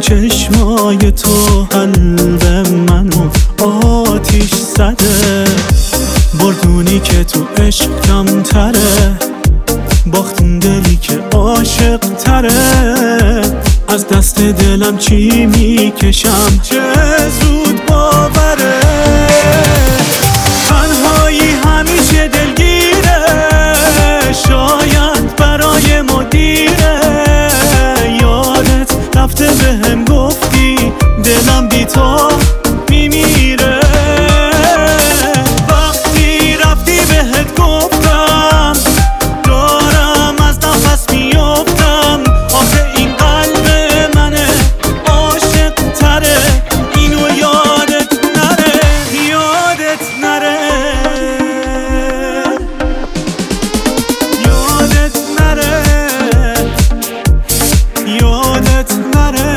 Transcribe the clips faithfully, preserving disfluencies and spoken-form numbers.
چشمای تو قلب منو آتیش زده. بردونی که تو عشق کمتره، باختون دلی که عاشق تره. از دست دلم چی میکشم چه زود باوره. تنهایی همیشه دلگیره، شاید برای مدیره. یادت رفته بهم گفتی دلم بی تو میمیره. وقتی رفتی بهت گفتم دارم از نفس میافتم. آخه این قلب منه عاشق تره، اینو یادت نره، یادت نره، یادت نره، یادت نره.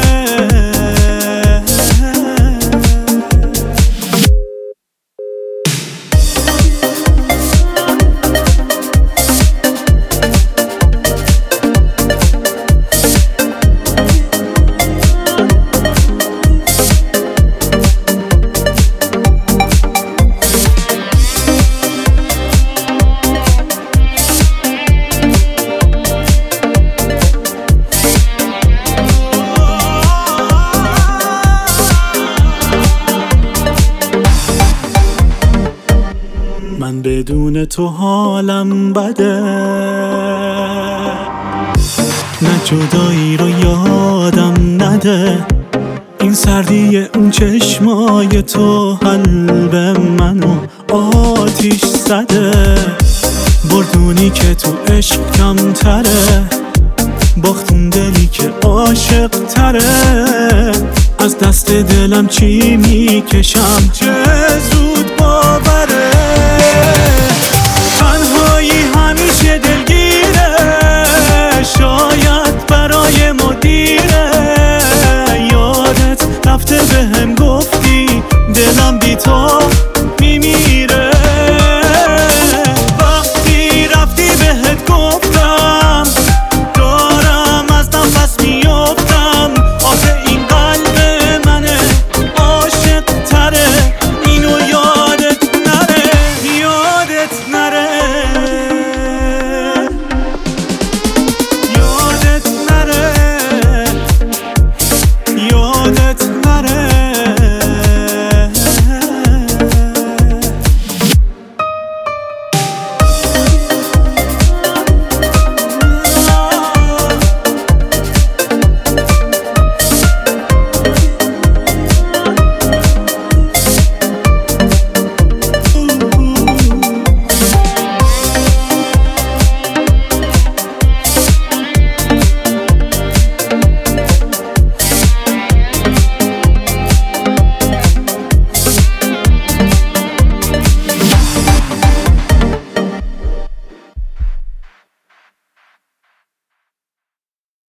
من بدون تو حالم بده، نه جدایی رو یادم نده. این سردی اون چشمای تو قلب منو آتیش زده. بردونی که تو عشق کمتره، باختون دلی که عاشق تره. از دست دلم چی میکشم چه زود باور.